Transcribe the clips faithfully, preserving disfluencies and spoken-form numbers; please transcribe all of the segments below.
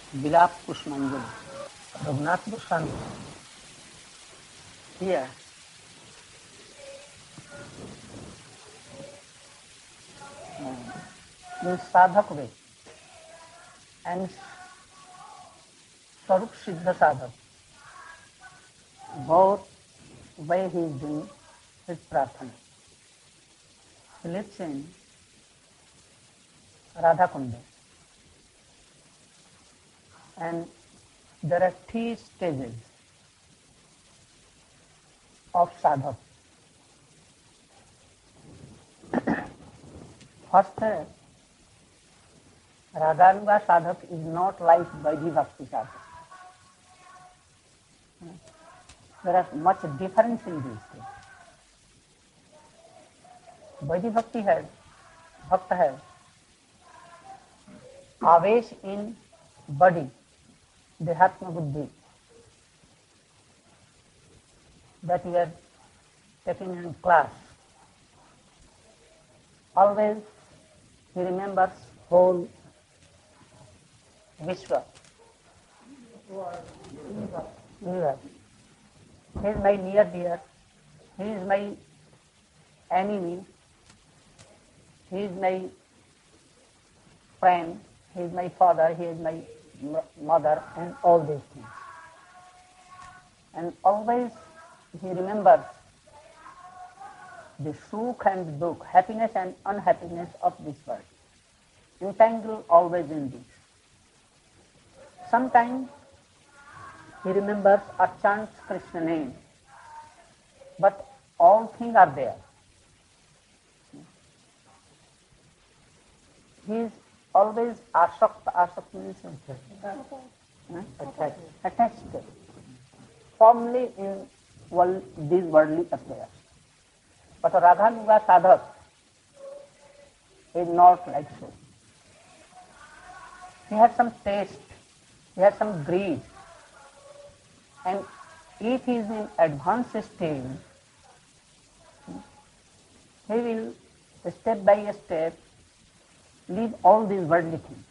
Vilap Pushpanjali. Raghunath Goswami. Here, uh, in sadhak way and Swarup Siddha sadhak, both way he is doing his prarthana. He lives in Radha Kunda, and there are three stages of sadhak. First, uh, Raganuga sadhak is not like Vaidhi Bhakti sadhak. There is much difference in these two. Vaidhi Bhakti has, Bhakta has आवेश in body, Dehatma Buddhi, that we are taking in class. Always he remembers whole Vishwa, universe. He is my near dear, he is my enemy, he is my friend, he is my father, he is my mother, and all these things. And always he remembers the sukh and dukh, happiness and unhappiness of this world, entangled always in this. Sometimes he remembers or chants Krishna name, but all things are there. He is always asakta, asakta means attached, attached, firmly in world, these worldly affairs. But Radhanuga sadhak is not like so. He has some taste, he has some greed, and if he is in advanced stage, he will step by step leave all these worldly things,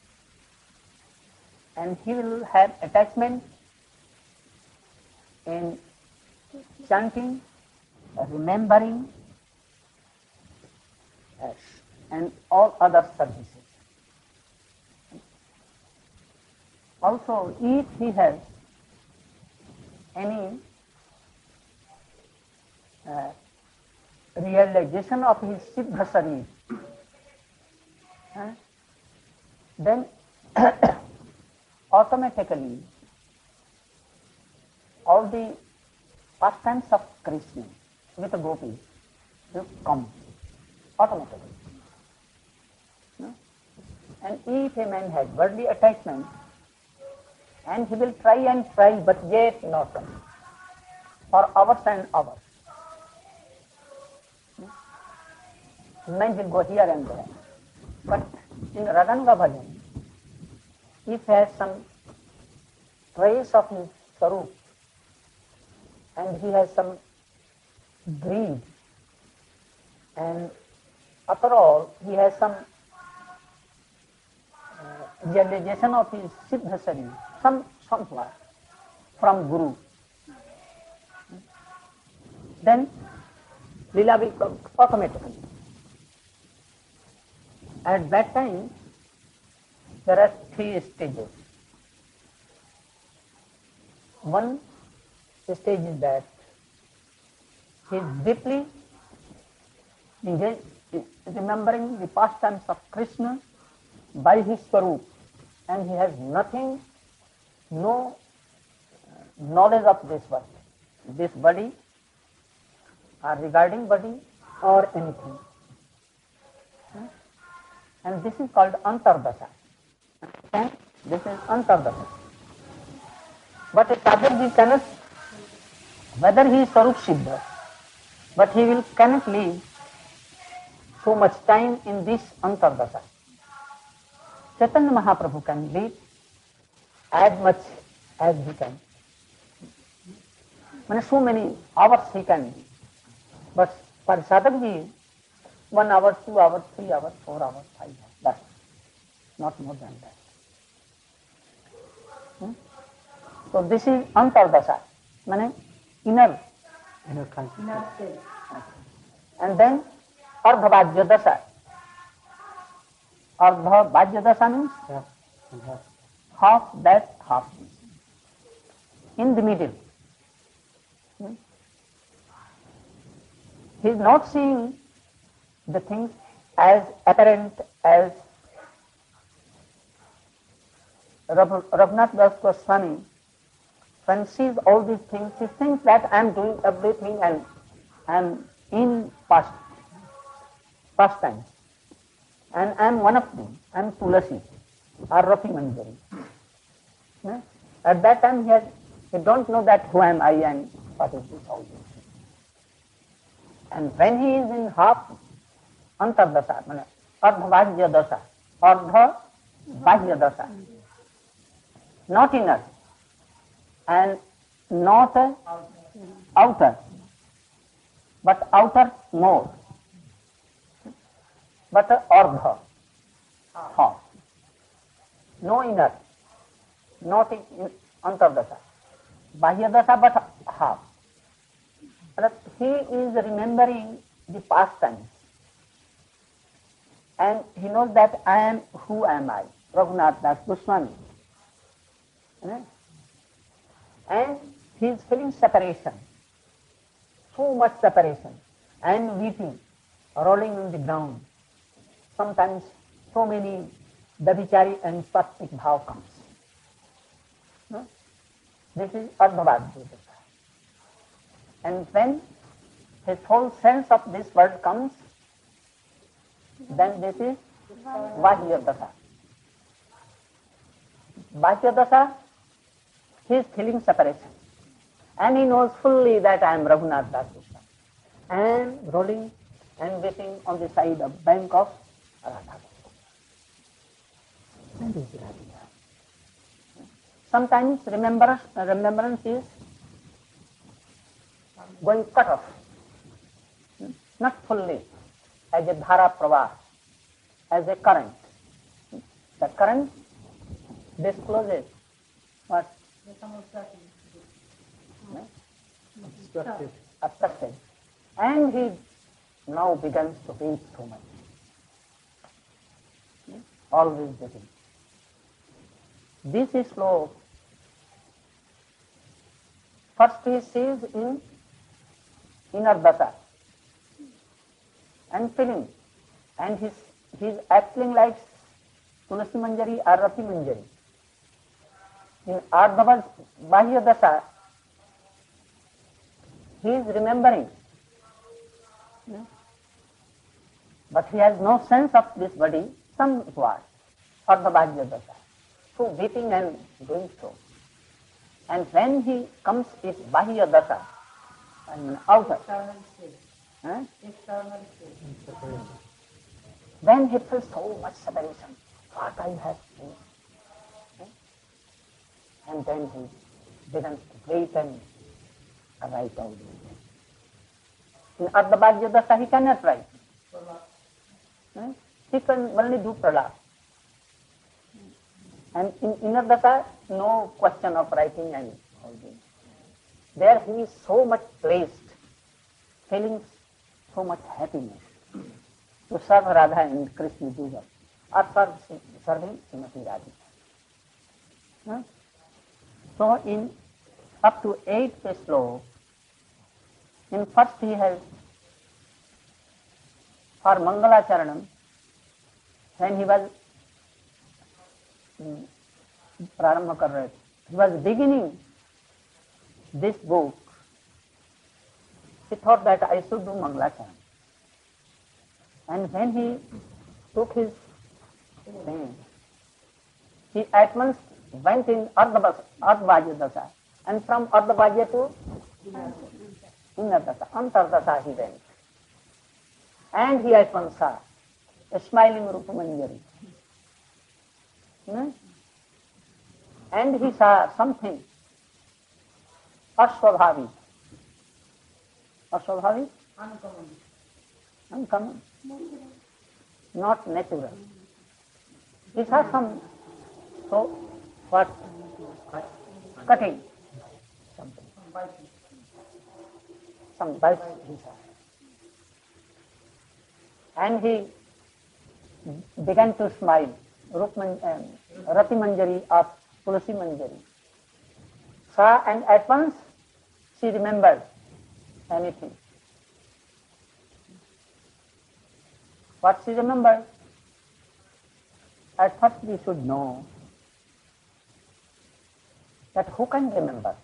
and he will have attachment in chanting, remembering, yes, and all other services. Also, if he has any uh, realization of his Siddha Sarir, uh, then automatically all the pastimes of Krishna with the gopis will come automatically. No? And if a man has worldly attachment, and he will try and try, but yet not come for hours and hours. Man will go here and there. But in Raganuga Bhajan, if he has some trace of his Sarup, and he has some greed, and after all, he has some uh, realization of his Siddha Sarir, some somewhere from Guru, then Lila will come automatically. At that time, there are three stages. One stage is that he is deeply engaged, remembering the pastimes of Krishna by his Swarup, and he has nothing, no knowledge of this world, this body, or regarding body, or anything. And this is called Antardasa. And this is Antardasa. But a sadhak cannot, whether he is Sarup Siddha, but he will cannot live so much time in this Antardasa. Chaitanya Mahaprabhu can live as much as he can. I mean, so many hours he can live. But for sadhak ji, one hour, two hours, three hours, four hours, five hours, that's not more than that. Hmm? So this is antardasa, meaning inner, inner consciousness. And then ardhavajya dasa. Ardhavajya dasa means Yeah. Yeah. half that, half this. In the middle. Hmm? He is not seeing the things as apparent as Raghunath Das Goswami. When he sees all these things, he thinks that I am doing everything and I am in past, past times. And I am one of them. I am Tulasi or Rafi Manjari. Yeah? At that time he has, he don't know that who am I and what is this all this. And when he is in half antardasa, means ardhavajya dasa, ardha vajya dasa, not inner and not uh, outer, but outer more, but uh, ardha, half, no inner, not in, in antardasa, vajya dasa but half. But he is remembering the past times. And he knows that I am, who am I? Raghunath Das Goswami. Right? And he is feeling separation, so much separation, and weeping, rolling on the ground. Sometimes so many Davichari and Swastik bhav comes. No? This is Ardhavajya. And when his whole sense of this world comes, then this is Vahya Dasa. Vahya Dasa, he is feeling separation. And he knows fully that I am Raghunath Das Goswami. And rolling and weeping on the side of bank of Radha. And is Radha. Sometimes remembrance, remembrance is going cut off. Not fully, as a dhara pravah, as a current. The current discloses what? Obstructed. Obstructed. And he now begins to weep so much. Always weeping. This is slow. First he sees in inner dasa and feeling, and he's, he's acting like Tulasi Manjari or Rafi Manjari. In Ardhava Bahya Dasa, he is remembering, but he has no sense of this body, somewhat, Ardhava Bahya Dasa, so weeping and doing so. And when he comes with Bahya Dasa, I mean outer, huh? Then he feels so much separation. What I have seen. And then he begins to wait and write all this. In Ardhabhagya Dasa he cannot write. Huh? He can only do pralap. And in inner Dasa, no question of writing and all this. There he is so much placed, feeling so much happiness to serve Radha and Krishna Juga, or serve, serving Srimati Radhika. Huh? So in up to eight sloka, in first he has, for Mangala Charanam, when he was um, Prarambha kar rahe the, he was beginning this book, he thought that I should do Mangala Charanam. And when he took his thing, he at once went in Ardhavajya Dasa, and from Ardhavajya to Inner Dasa, Antardasa he went. And he at once saw a smiling Rupa Manjari. Hmm? And he saw something Aswabhavi. Aswabhavi? Uncommon. Uncommon. Not natural. He saw some, so what? cutting something, some bites his hair. And he began to smile. Rukman, um, Rati Manjari or Tulasi Manjari saw, and at once she remembered anything. What she remembered? At first we should know that who can remember?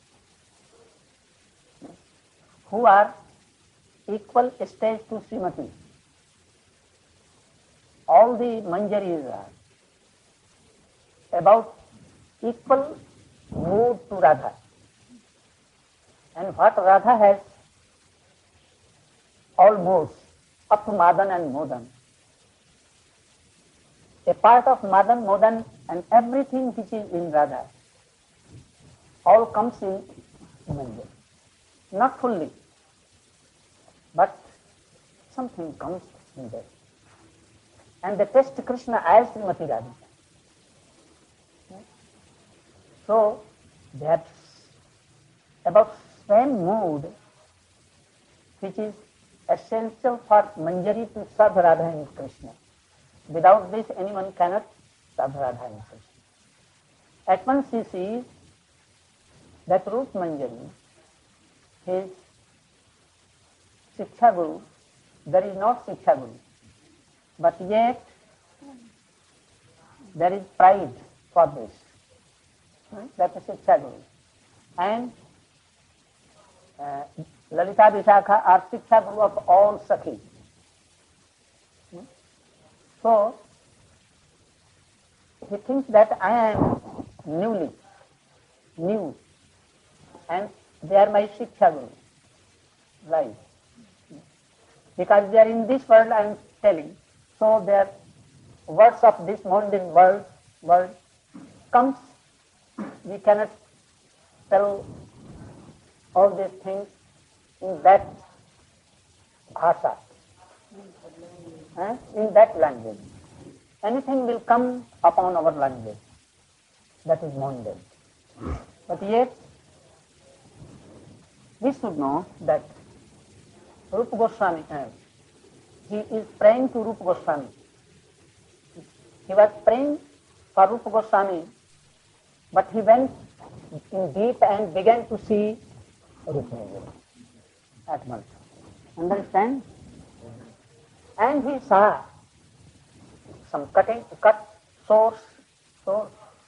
Who are equal stage to Srimati? All the Manjaris are about equal mood to Radha. And what Radha has, all moods, up to Madan and Modan. A part of Madan, Modan and everything which is in Radha, all comes in Manjari. Not fully, but something comes in there. And they test Krishna as Srimati Radhika. So, they are about same mood which is essential for Manjari to serve Radha and Krishna. Without this, anyone cannot serve Radha and Krishna. At once he sees that Rup Manjari, his Shiksha Guru, there is not Shiksha Guru, but yet there is pride for this. That is Shiksha Guru. And uh, Lalita Vishakha are Shiksha Guru of all Sakhi. So, he thinks that I am newly, new, and they are my Shiksha Guru. Right. Because they are in this world, I am telling. So their words of this mundane world, world comes. We cannot tell all these things in that bhasha, eh? in that language. Anything will come upon our language. That is mundane. But yet, we should know that Rupa Goswami, uh, he is praying to Rupa Goswami. He was praying for Rupa Goswami, but he went in deep and began to see Rupa Manjari at once. Understand? And he saw some cutting, cut, sores, sores.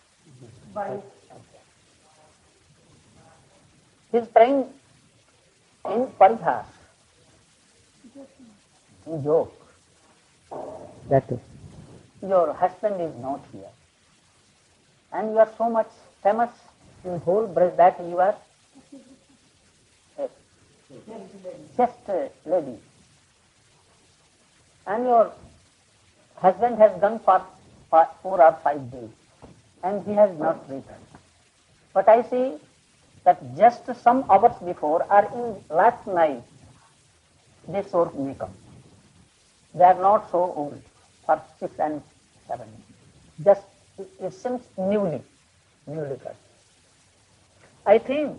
He is praying in parihas, in joke. That is, your husband is not here, and you are so much famous in whole Braj that you are a just a lady, and your husband has gone for four or five days, and he has not returned. But I see that just some hours before or in last night, this sort may come. They are not so old, for six and seven. Just it, it seems newly, newly cut. I think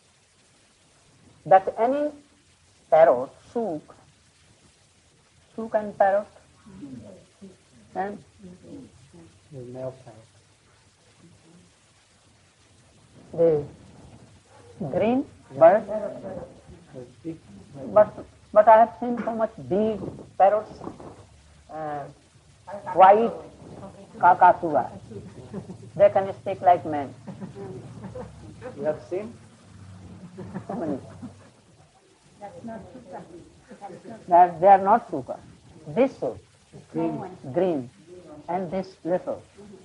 that any parrot, sook, sook and parrot, and The male parrot. the green bird, The big but but I have seen so much big parrots, uh, white kakatuwa. They can speak like men. You have seen? How many? That they are not suka. This so Green. green, and this little.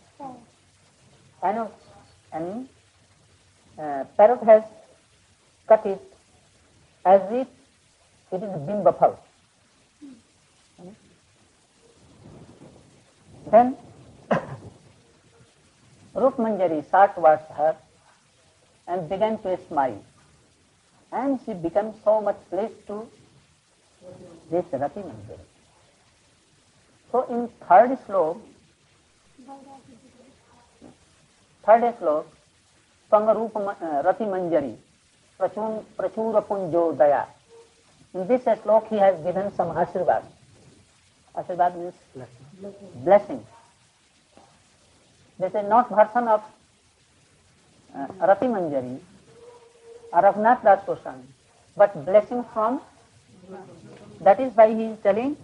I know, and uh, parrot has cut it as if it is a bimba phal. Then Rup Manjari saw towards her and began to smile, and she became so much pleased to this Rati Manjari. So in third slok, third slok, Swangarupa uh, Rati Manjari, Prachur, Prachura Punjo Daya. In this slok he has given some Ashirvad. Ashirvad means blessing. blessing. This is not version of uh, Rati Manjari or Raghunath Das Goswami, but blessing from, that is why he is telling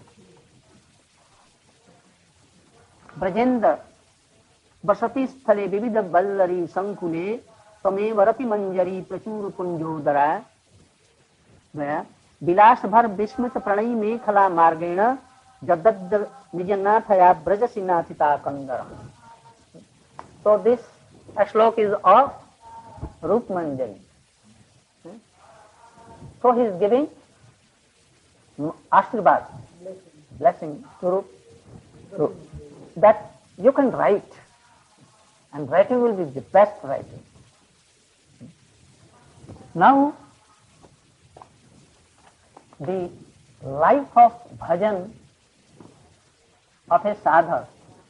Brajendra Basati Sthale Vividha Vallari Sankule Tame Varati Manjari Prachur Punjo Dara Daya Vilas Bhar Vishmit Pranay Mekhala Margena Jadad Vijanathaya Brajasinathita Kandara. So this slok is of Rup Manjari. So he is giving Ashirvad, blessing to Rup, Rup, that you can write, and writing will be the best writing. Now, the life of bhajan of a sadhak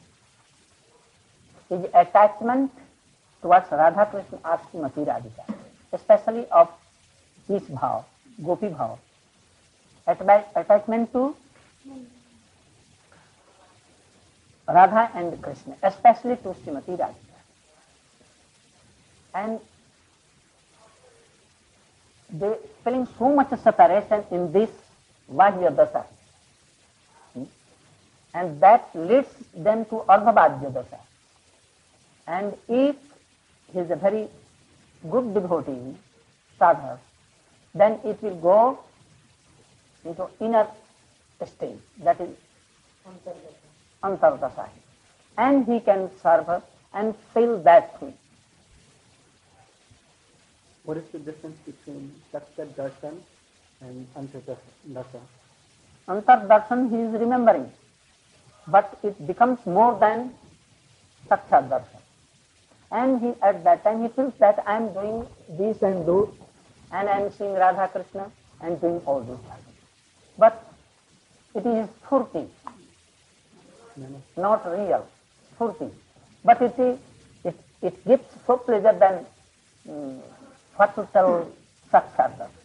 is attachment towards Radha Krishna or Srimati Radhika, especially of Kish Bhav, Gopi Bhav, attachment to Radha and Krishna, especially to Srimati Radhika. And they feeling so much separation in this Vajya Dasa, and that leads them to Ardhavajya Dasa. And if he is a very good devotee, sadhak, then it will go into inner state, that is Antardasa, and he can serve her and feel that thing. What is the difference between Sakshat Darshan and Antardasa? Antardarshan he is remembering, but it becomes more than Sakshat Darshan. And he, at that time he feels that I am doing this and those, and I am seeing Radha Krishna and doing all these things. But it is Spurti, not real, Spurti. But it, is, it, it gives so pleasure than um, what to tell Sakshat Darshan.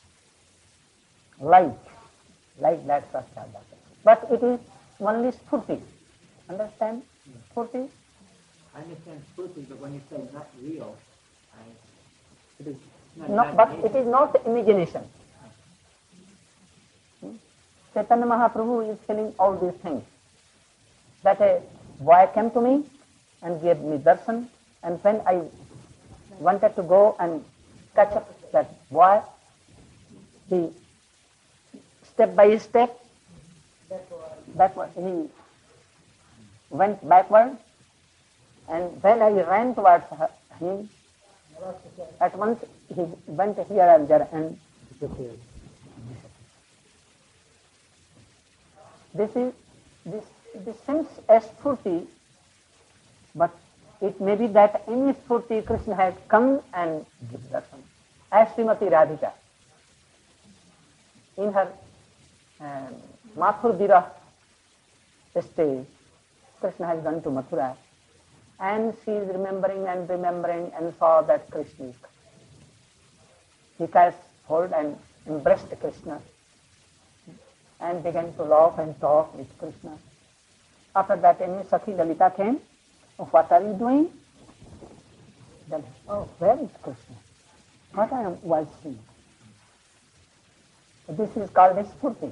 Like, like that Sakshat Darshan. But it is only Spurti. Understand? Spurti? I understand spiritual, but when you say not real, I, it is not No, but it is not imagination. Hmm? Chaitanya Mahaprabhu is feeling all these things. That a boy came to me and gave me darshan, and when I wanted to go and catch up that boy, he step by step, backward, he went backward. And when I ran towards him, at once he went here and there and disappeared. This is this this seems as Spurti, but it may be that in Spurti Krishna had come and given darshan. As Srimati Radhika, in her um, Mathur Virah stage, Krishna has gone to Mathura. And she is remembering and remembering and saw that Krishna is coming. He cast hold and embraced Krishna and began to laugh and talk with Krishna. After that, any Sakhi Lalita came. Oh, what are you doing? Then, oh, where is Krishna? What I am was seeing. This is called a Spurti.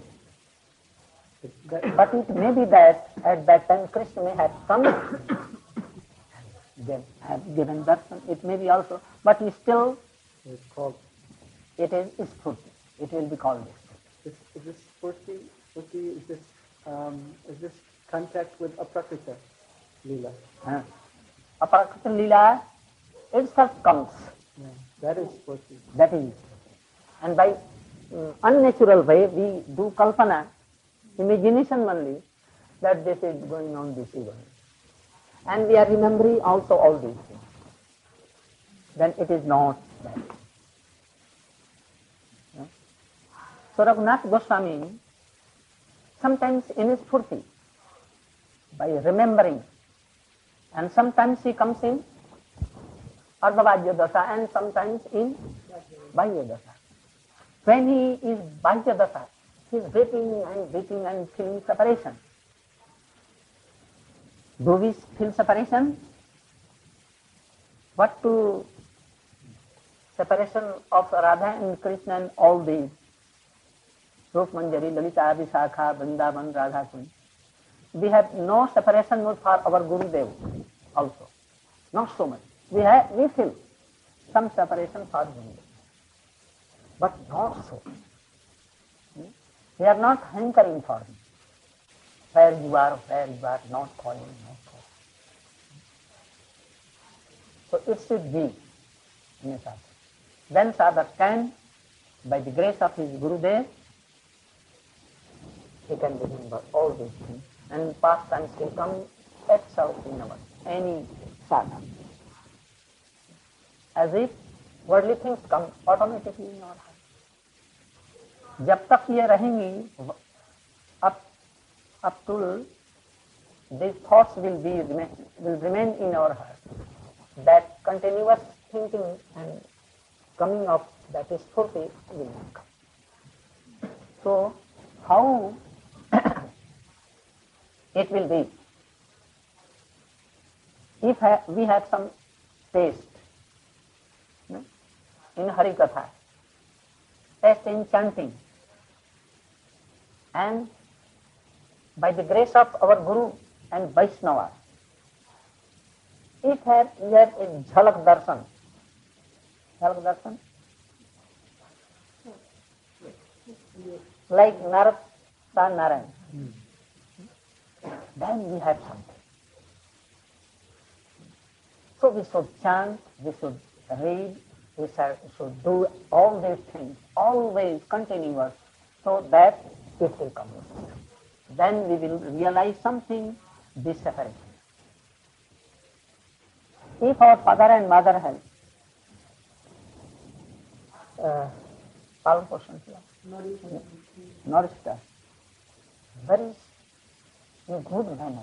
But it may be that at that time Krishna may have come. They have given darshan. It may be also, but it still, It's called. it is Spurti. It will be called this. Is, is this Spurti? Spurti, is this um, is this contact with Aprakrita Leela? Huh? Aprakrita Leela itself comes. Yeah, that is Spurti. That is. And by um, unnatural way, we do kalpana, imagination only, that this is going on, this is going on. And we are remembering also all these things. Then it is not that. No? So Raghunath Goswami, sometimes in his Spurti, by remembering, and sometimes he comes in Ardhavajya Dasa, and sometimes in Bahya Dasa. When he is Bahya Dasa, he is breathing and breathing and feeling separation. Do we feel separation? What to separation of Radha and Krishna and all these? Rup Manjari, Lalita, Vishakha, Vrindavan, Radha Kund. We have no separation for our Gurudev also. Not so much. We have, we feel some separation for Gurudev. But not so. We are not hankering for him. Where you are, where you are, not calling, not calling. So it should be in a sadhaka. Then sadhaka can, by the grace of his Gurudev, he can remember all these things. And pastimes will come itself in our any sadhana. As if worldly things come automatically in our heart. जब तक ये रहेंगी, up up till these thoughts will be will remain in our heart. That continuous thinking and coming up, that is spurti, will not come. So how it will be? If ha we have some taste no? in Harikatha, taste in chanting, and by the grace of our Guru and Vaishnava, if have we have a Jhalak Darshan, Jhalak Darshan, like Narad Narayan, hmm. then we have something. So we should chant, we should read, we should do all these things, always continuous, so that it will come. Then we will realize something, this separation. If our father and mother have uh, nourished us very in good manner,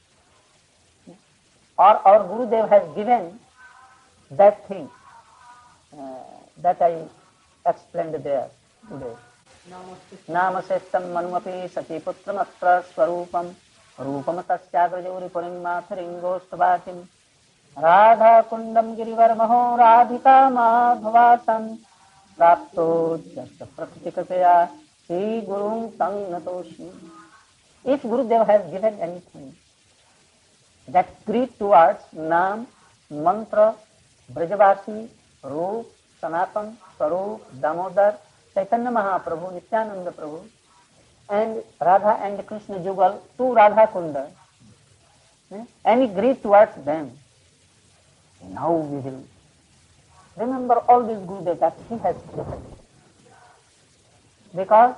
or our Gurudev has given that thing uh, that I explained there today. Namasestam manumapi sati putram atra swarupam rupam tasyagrajori purimmatharingostavatim Radha kundam girivarmaho radhika madhavasam prapto jasta pratikataya Sri Gurung tang natoshi. If Gurudev has given anything that greet towards Nam, Mantra, Brajavasi, Roop, Sanatan, Sarup, Damodar, Chaitanya Mahaprabhu, Nityananda Prabhu, and Radha and Krishna Jugal to Radha Kunda, any greet towards them, now we will remember all these Gurudev that he has given. Because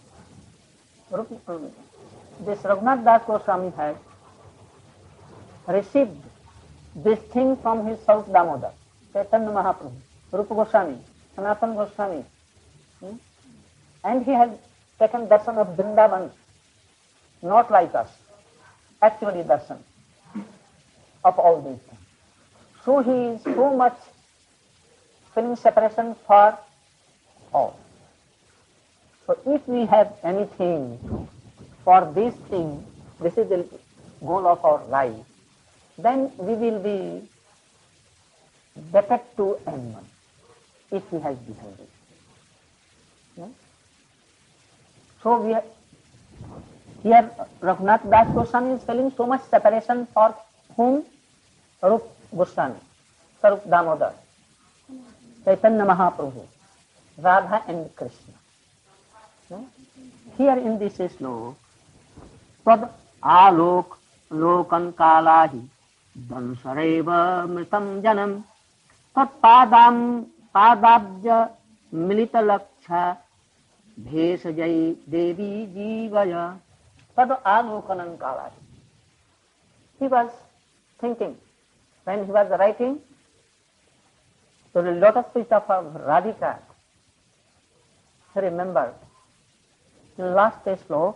this Raghunath Das Goswami had received this thing from his Sarup Damodar, Chaitanya Mahaprabhu, Rupa Goswami, Sanatan Goswami, hmm? and he had taken darshan of Vrindavan, not like us, actually darshan of all these things. So he is so much feeling separation for all. So if we have anything for this thing, this is the goal of our life, then we will be better to anyone if he has behind it. Yeah? So we are, here Raghunath Das Goswami is feeling so much separation for whom? Sarup Goswami, Sarup Damodar, Chaitanya Mahaprabhu, Radha and Krishna. Yeah? Here in this sloka, Tad alok lokan kalahi dansareva mritam janam tat padam padabja milita laksha bhesajai devi jivaya tad alokanan kalahi. He was thinking, when he was writing to the lotus feet of Radhika, he remembered in last sloka,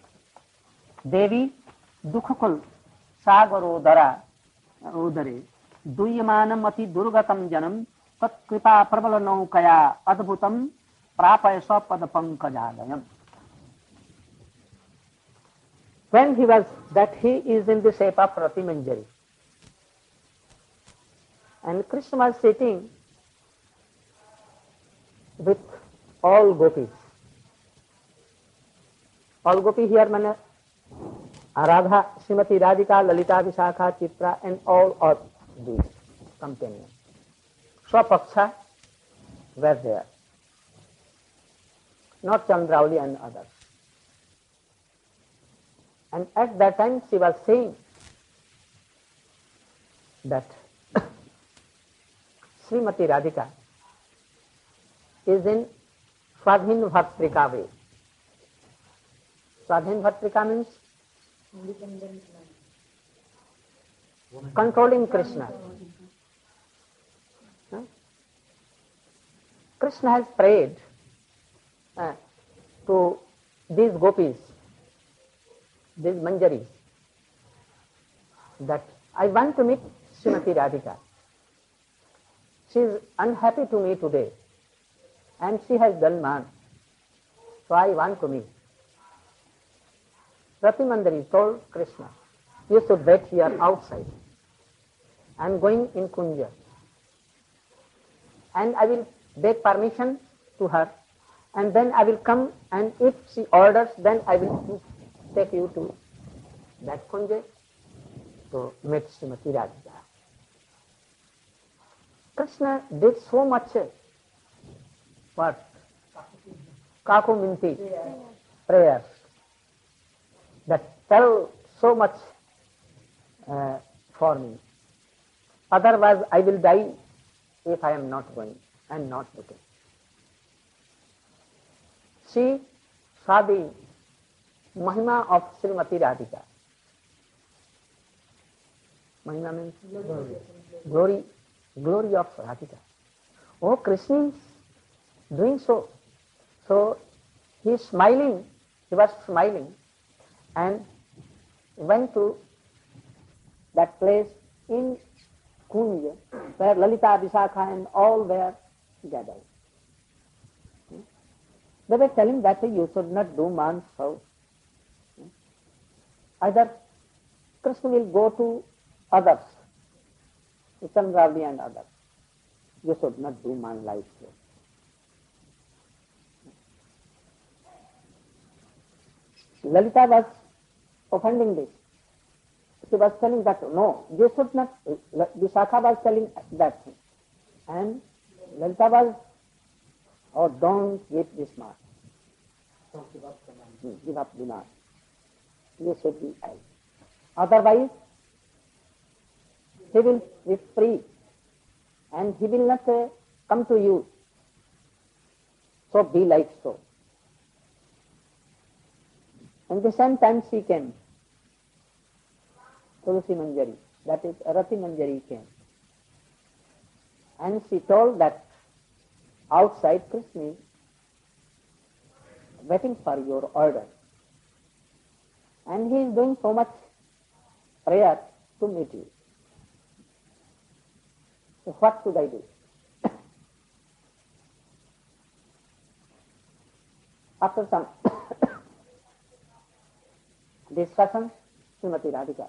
Devi dukhakul sagar odara odare दुयमानम अति दुर्गतम जनम तत्कृपा प्रबल नौकया अद्भुतम प्रापय स्वपद पंकजालयम. When he was, that he is in the shape of Rati Manjari, and Krishna was sitting with all gopis. All gopi here means Radha, Srimati Radhika, Lalita, Vishakha, Chitra, and all of these companions. Swapaksha were there, not Chandrauli and others. And at that time she was saying that Srimati Radhika is in Swadhin Bhatrika way. Swadhin Bhatrika means controlling Krishna. Huh? Krishna has prayed uh, to these gopis, these manjaris, that I want to meet Srimati Radhika. She is unhappy to me today and she has done man. So I want to meet. Rati Mandari told Krishna, you should wait here outside. I am going in Kunja. And I will beg permission to her and then I will come, and if she orders then I will take you to that Kunja to meet Srimati Radhika. Krishna did so much what? Kakuminti prayers that tell so much uh, for me. Otherwise I will die if I am not going and not looking. She saw the Mahima of Srimati Radhika. Mahima means glory. Glory, glory of Radhika. Oh, Krishna is doing so. So he is smiling, he was smiling and went to that place in Kunja where Lalita, Vishakha and all were gathered. They were telling that you should not do man's house. Either Krishna will go to others, to Chandrauli and others. You should not do man's life here. Lalita was offending this. She was telling that no, you should not. Vishakha was telling that thing. And Lalita was, oh, don't give this mark. Don't give up the man. Hmm, give up the mark. You should be held. Otherwise, he will be free and he will not uh, come to you. So be like so. And the same time she came. Tulsi Manjari, that is Rati Manjari came. And she told that outside Krishna is waiting for your order. And he is doing so much prayer to meet you. So what should I do? After some discussion, Srimati Radhika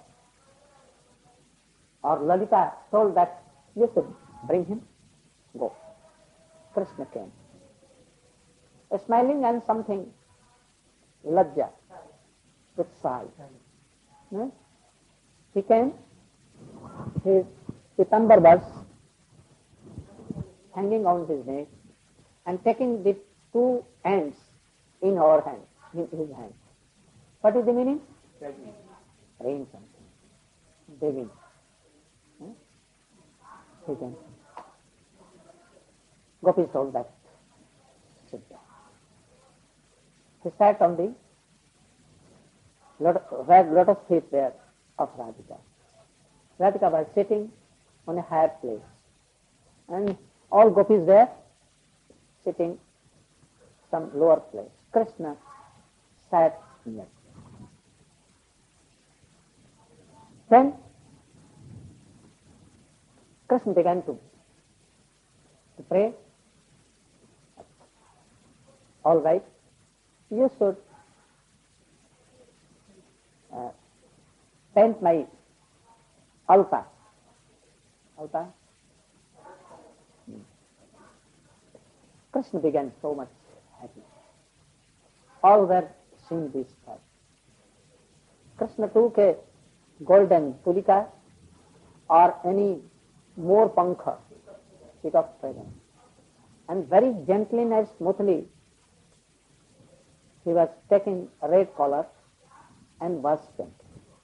or Lalita told that you should bring him, go. Krishna came. Smiling and something lajja, with sigh. Hmm? He came, his pitambar was hanging on his neck and taking the two hands in our hand, in his hand. What is the meaning? Praying something, begging. Hmm? He came. Gopi told that, sit down. He sat on the lot, where lotus feet there of Radhika. Radhika was sitting on a higher place, and all gopis were sitting some lower place. Krishna sat next. Then Krishna began to, to pray. All right, you should uh, paint my altar. Altar. Hmm. Krishna began so much happy. All were seeing this sight. Krishna took a golden tulika or any more pankha, peacock feather, and very gently and smoothly he was taking a red collar and was painting.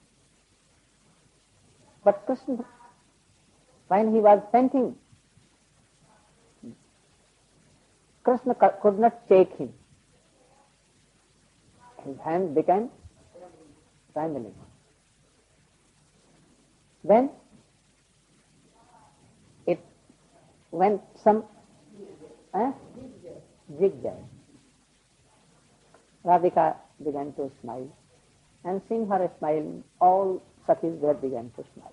But Krishna, when he was painting, Krishna could not take him. His hand became trembling. Then it went some eh, zigzag. Radhika began to smile, and seeing her smiling, all Sakhis there began to smile.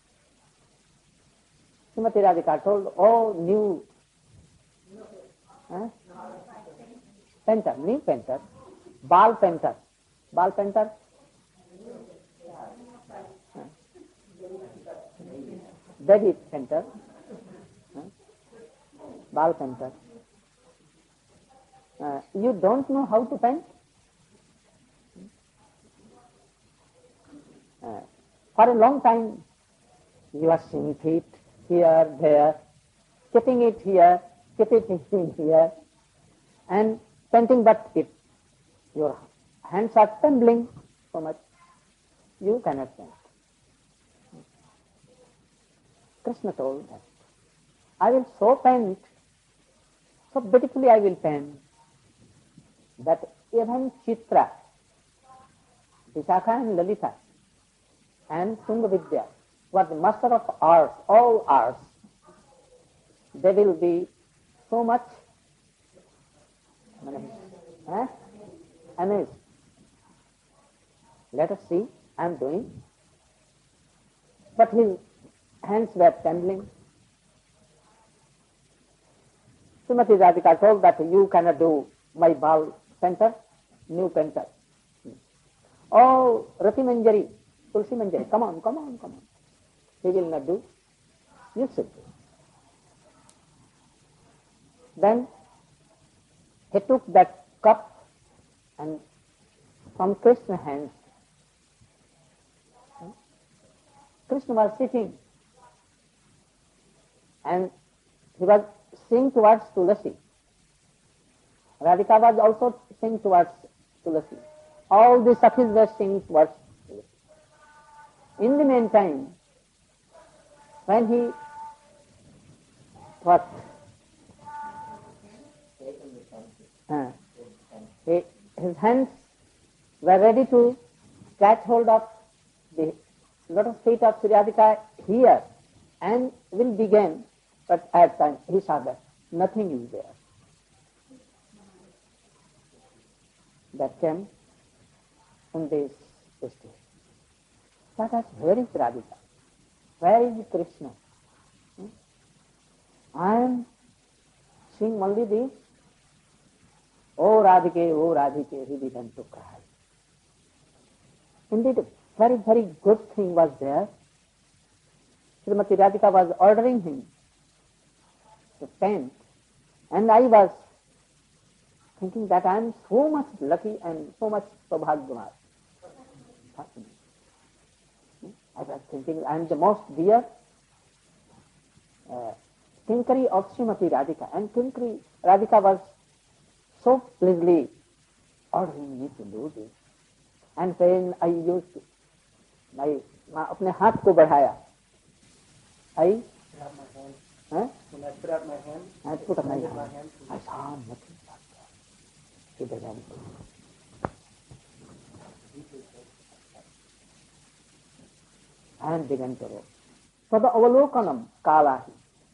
Srimati Radhika told, oh, new eh, painter, new painter, Bal painter, Bal painter, Baby painter, eh, Bal painter. Uh, you don't know how to paint? Uh, for a long time, you are seeing feet here, there, keeping it here, keeping it here, and painting, but if your hands are trembling so much, you cannot paint. Krishna told that, I will so paint, so beautifully I will paint, that even Chitra, Vishakha and Lalita, and Tungavidya were the master of arts, all arts. They will be so much eh, amazed. Let us see, I am doing. But his hands were trembling. Srimati Radhika told that you cannot do my Bal painter, new painter. Oh, Rati Manjari, Tulsi Manjari, come on, come on, come on. He will not do. You should do. Then he took that cup and from Krishna's hands, Krishna was sitting and he was seeing towards Tulasi. Radhika was also seeing towards Tulasi. All the Sakhis were seeing towards Tulasi. In the meantime, when he what? Uh, he, his hands were ready to catch hold of the lotus feet of Sri Radhika here and will begin, but at time he saw that nothing is there. That came in this state. That is, where is Radhika? Where is Krishna? Hmm? I am seeing only this. Oh Radhike, oh Radhike, he began to cry. Indeed, a very, very good thing was there. Srimati Radhika was ordering him to paint, and I was thinking that I am so much lucky and so much Saubhagyavan. I was thinking I am the most dear uh, Kinkari of Srimati Radhika, and Kinkari Radhika was so pleasantly ordering me to do this. And when I used to, my, मैं अपने हाथ को बढ़ाया, I Grab my hand. huh? When I put out my hand, I put up my extended hand. my hand to I saw nothing but that. He began to and began to roll. So the avalokanam kalahi.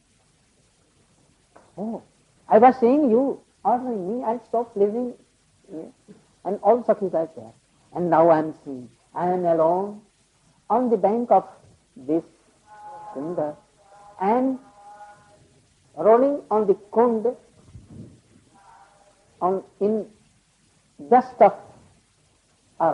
Oh, I was seeing you ordering me and so pleasing me, and all Sakhis are there. And now I am seeing, I am alone on the bank of this Kunda, and rolling on the kund on in dust of earth.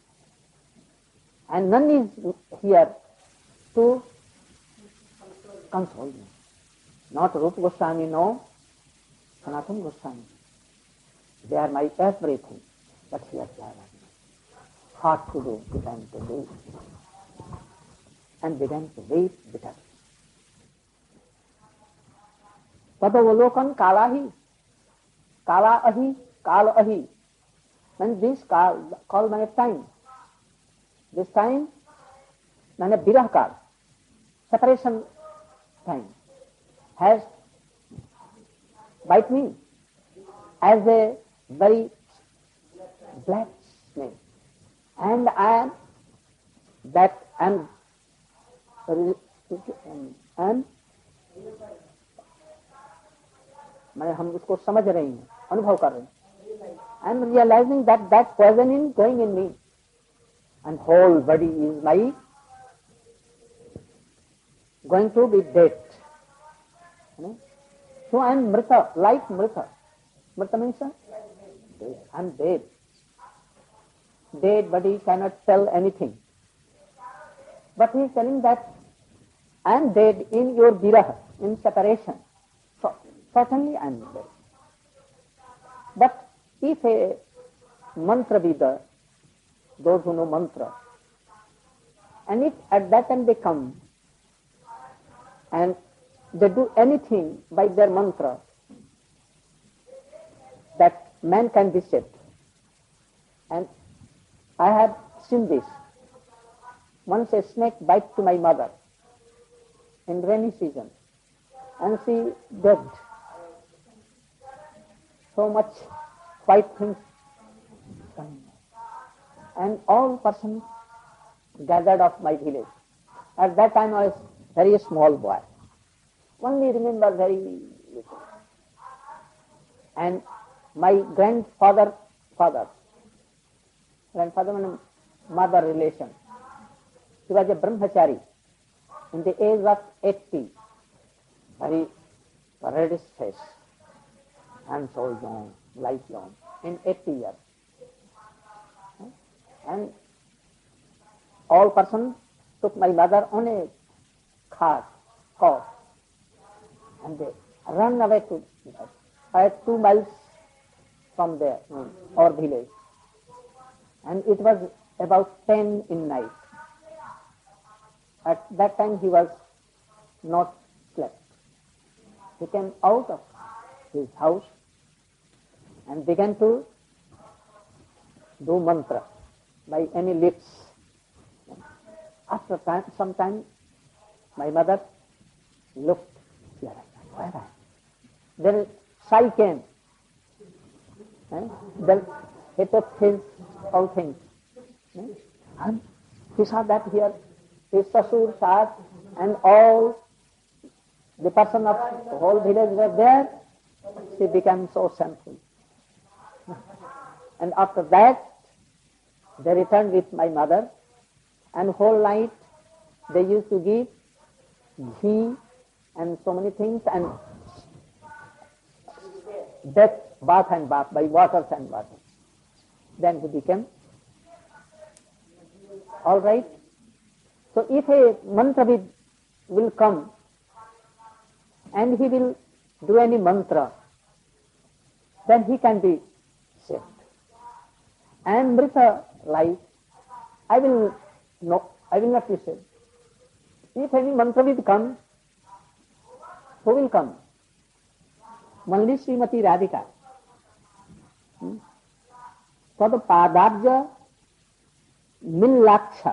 And none is here to console me. Not Rupa Goswami, no Sanatana Goswami. They are my everything. But here they are not. Hard to do, began to weep. And began to weep bitterly. Tadavalokan kalahi, kala ahi, kal ahi. And this kal, call my time. This time, nane birah kal, separation time, has bite me as a very black snake. And I am that am am मैं हम उसको समझ रहे हैं, अनुभव कर रहे हैं. I am realizing that that poison is going in me, and whole body is my going to be dead. You know? So I am mrita, like mrita. Mrita means dead. I am dead. Dead body cannot tell anything. But he is telling that I am dead in your birah, in separation. So certainly I am dead. But if a mantra vida, those who know mantra, and if at that time they come and they do anything by their mantra, that man can be saved. And I have seen this. Once a snake bite to my mother in rainy season, and she dead. So much white things coming. And all persons gathered of my village. At that time I was very small boy. Only remember very little. And my grandfather, father, grandfather and mother relation, he was a brahmachari in the age of eighty, very reddish face, and so young, life young, in eighty years. And all persons took my mother on a cart, cart, and they ran away to uh, two miles from there, um, our village. And it was about ten in night. At that time he was not slept. He came out of his house and began to do mantra by any lips. After time, some time, my mother looked here. Where am I? Then sigh came. Eh? Then he took his all things. Eh? And he saw that here his Sasur, Sas, and all the person of the whole village were there. She became so shameful. And after that, they returned with my mother, and whole night they used to give ghee and so many things, and death, bath and bath, by waters and water. Then he became all right. So if a mantravid will come and he will do any mantra, then he can be saved. And mrita life, I will no, I will not be saved. If any mantravid comes, who will come? Only Srimati Radhika. Tad padabja millaksha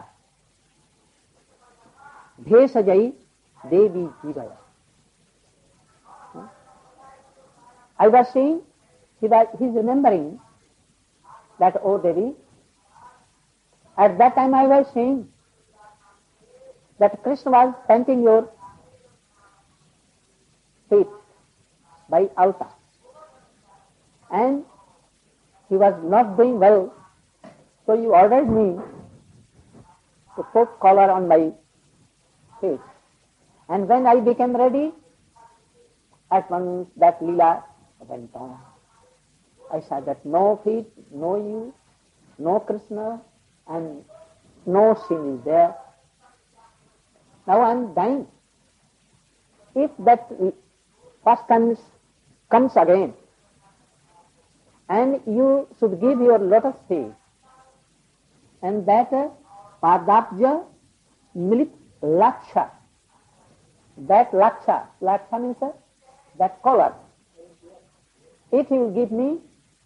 bhesajai devi jivaya. I was saying, he was, he is remembering that, oh Devi, at that time I was saying that Krishna was painting your feet by altar, and he was not doing well, so you ordered me to put collar on my feet, And when I became ready, at once that Leela went on. I saw that no feet, no you, no Krishna, and no sin is there. Now I am dying. If that first comes, comes again, and you should give your lotus feet, and that uh, Padabja Milit Laksha, that Laksha, Laksha means uh, that color. If you give me,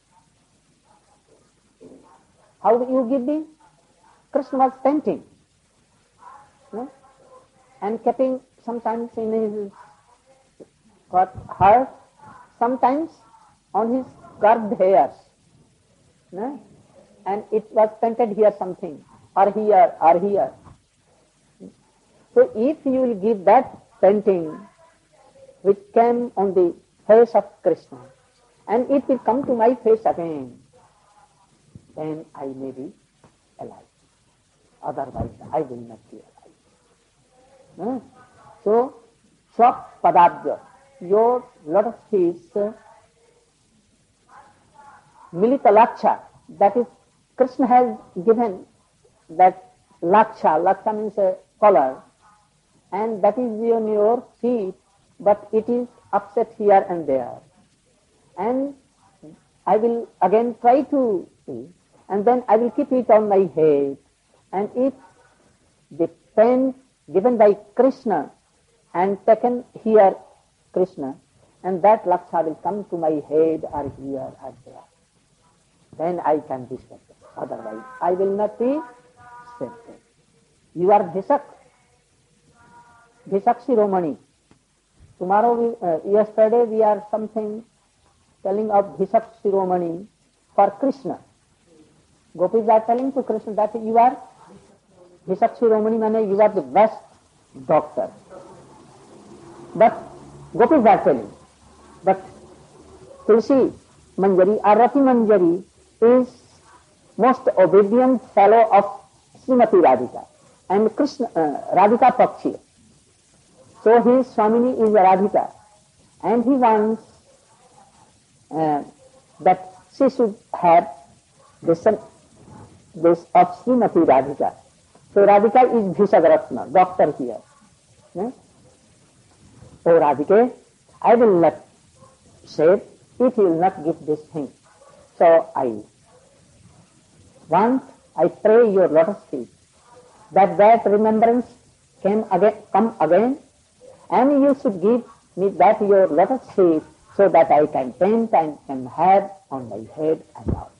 how do you give me? Krishna was painting, no? And keeping sometimes in his heart, sometimes on his curved hairs, no? And it was painted here something, or here, or here. So if you will give that painting which came on the face of Krishna, and it will come to my face again, then I may be alive. Otherwise, I will not be alive. No? So, Swap Padabja, your lotus feet, Milita Laksha, that is, Krishna has given that Laksha, Laksha means a color, and that is on your feet, but it is upset here and there. And I will again try to see, and then I will keep it on my head. And if the pen given by Krishna and taken here Krishna, and that Laksha will come to my head or here or there, then I can be saved. Otherwise, I will not be saved. You are Bhisak, Bhisak Shiromani. Tomorrow, we, uh, yesterday we are something telling of Bhisak Shiromani for Krishna. Gopis are telling to Krishna that you are Bhisak Shiromani, means you are the best doctor. But Gopis are telling, but Tulsi Manjari or Rati Manjari is most obedient fellow of Srimati Radhika and Krishna, uh, Radhika Pakshi. So his Swamini is Radhika, and he wants uh, that she should have this, this of Srimati Radhika. So Radhika is Bhisagaratna, doctor here. Yeah? So Radhika, I will not save if you will not give this thing. So I want, I pray your lotus feet, that that remembrance can again, come again, and you should give me that your lotus feet, so that I can paint and can have on my head and all.